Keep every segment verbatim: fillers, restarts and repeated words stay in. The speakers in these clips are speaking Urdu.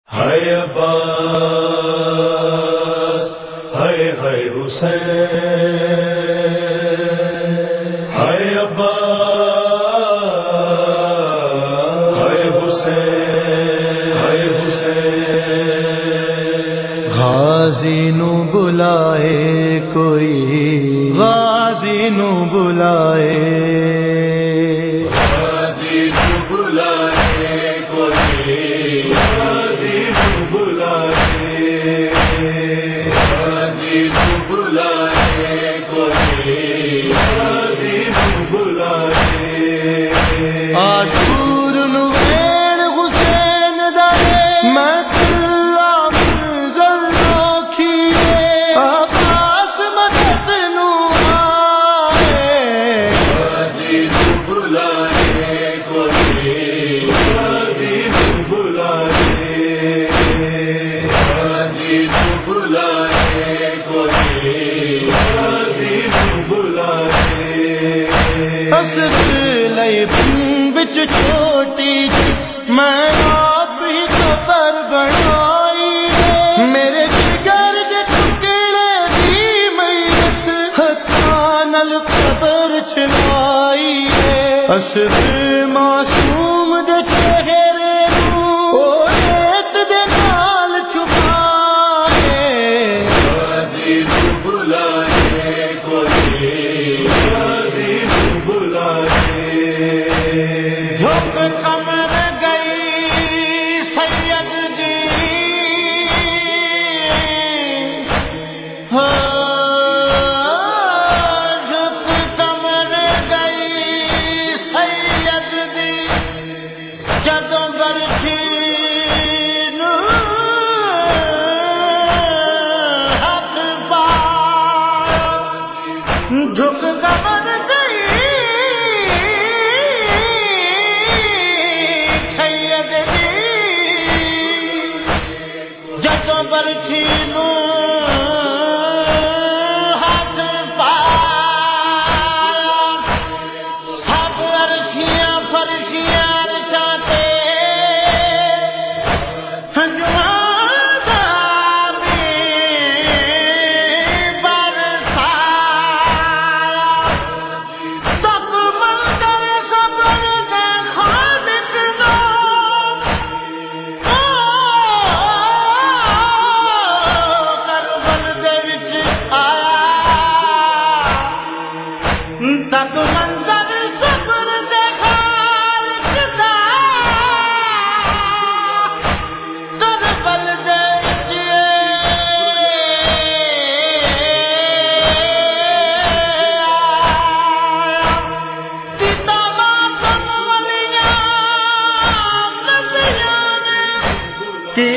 ہائے عباس، ہائے ہائے حسین، ہائے عباس، ہائے حسین، ہائے حسین۔ غازی نو بلائے کوئی، غازی نو بلائے، غازی نو بلائے کوئی، غازی نو بلائے، غازی نو بلائے کوئی، غازی نو بلائے۔ آشور نو وین حسین دے میں کلا منزل روکھیے، عباس مدد نو آئے، غازی نو بلائے کوئی، غازی نو بلائے، غازی نو بلائے کوئی، غازی نو بلائے۔ اصل لئی بن بچ چھوٹی جی میں آپ ہی قبر بنائی، میرے جگر دے ٹکڑے دی میت ہتھاں نال قبر چلائی، اصل معصوم دے چہرے نوں او ریت دے نال چھپائے، غازی نو بلائے کوئی، غازی نو بلائے۔ جھک کمر گئی سید دی، ہاں جھک کمر گئی سید دی، جدوں برچھی نو ہاتھ پایا، جھک کمر گئی سید دی، جدوں برچھی نو ہاتھ پایا، سب عرشیاں فرشیاں عرشاں تے تک منظر صبر دے خالق دا، کربل دے وچ آیا، کیتا ماتم ولیاں نبیاں نے، کی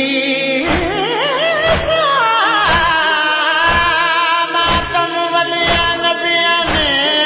ماتم ولیاں نبیاں نے،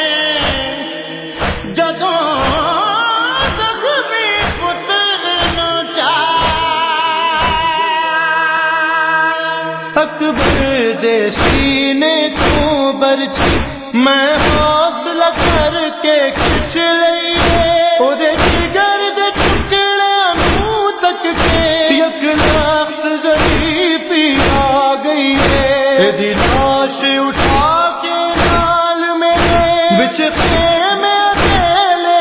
اکبر دے سینے تو برچی میں حوصلہ کر کے کھچ لئیے، او دے جگر دے ٹکڑیاں نو تک کے یک لاکھ ضعیفی آ گئی ہے، ایدی لاش اٹھا کے نال میرے بچ خیمے اکیلے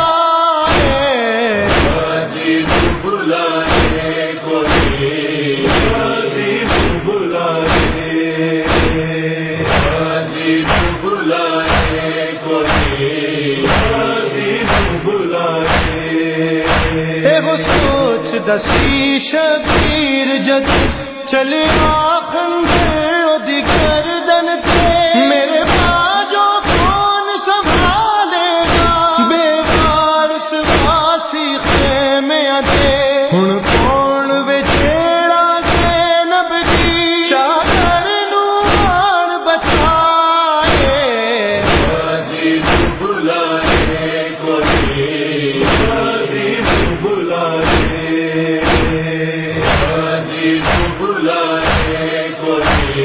آئے، غازی نو بلائے کوئی، غازی نو بلائے، غازی نو بلائے کوئی، غازی نو بلائے۔ اے وہ سوچ دسی شبیر جد چلے آخندر دی گردن تے، میرے باجو کون سنبھالے گا، بے وارث واسی خیمے دے، ہن کون وے جیڑا زینب دی چادر نو آن بچائے، غازی نو بلائے کوئی، غازی نو بلائے، غازی نو بلائے کوئی،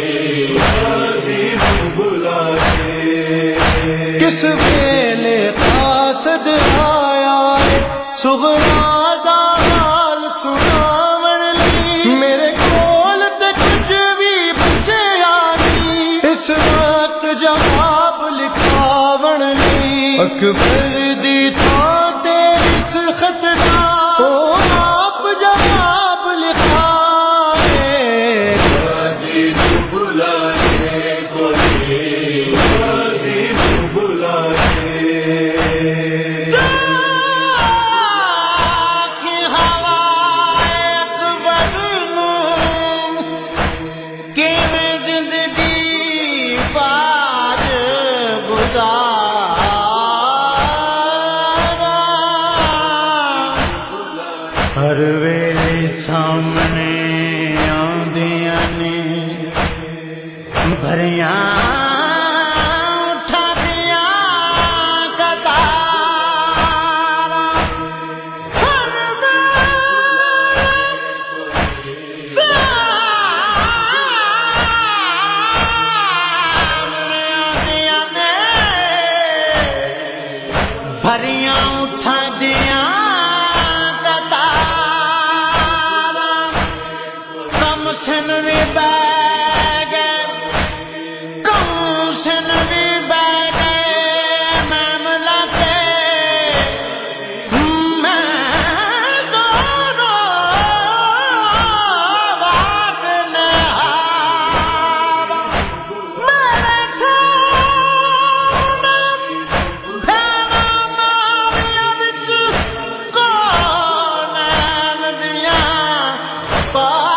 اکبر دی تھا تیری اس خط کا او آپ جواب لکھا ہے غازی تو بلانے کو نہیں، غازی تو بلانے ہر ویلے سامنے آندیاں نے بھریاں اٹھادیاں قطاراں، ہر ویلے سامنے آندیاں نے بھریاں اٹھادیاں سن بھی بہ گئے، کم سن بھی بہ گئے، میں ملا کے میں دونوں بات نہارا، میرے کھونا پھیلا ماویہ وچ کونین دیاں پا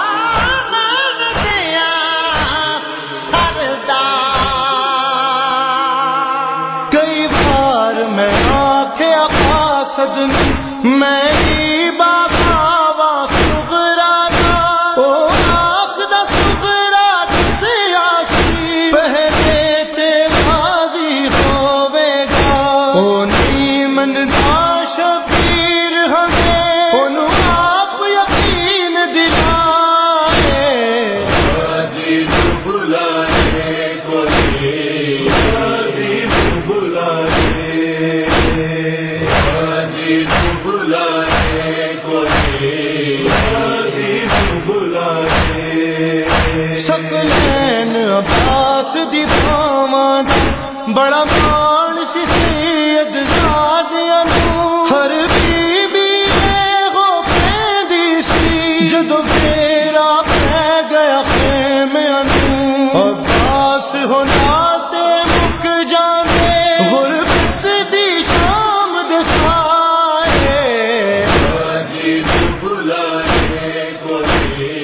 میں بابا سغرا تھا او آخدا سغرا سیاسی پہلے تے غازی ہوے گا او نیمن دا شبیر ہمیں اونوں آپ یقین دلائے غازی تو بلانے کو نہیں، غازی تو بلانے غازی تو بلانے کو نہیں، غازی تو بلانے شکلین عباس دی بھاواں بڑا مان سی سید زادیاں نوں، ہر بی بی ہو پیندی سی جدوں پھیرا پہ گیا خیمیاں نوں، عباس ہونا تے مک جاندے غربت دی شام دے سائے غازی تو بلانے کو نہیں،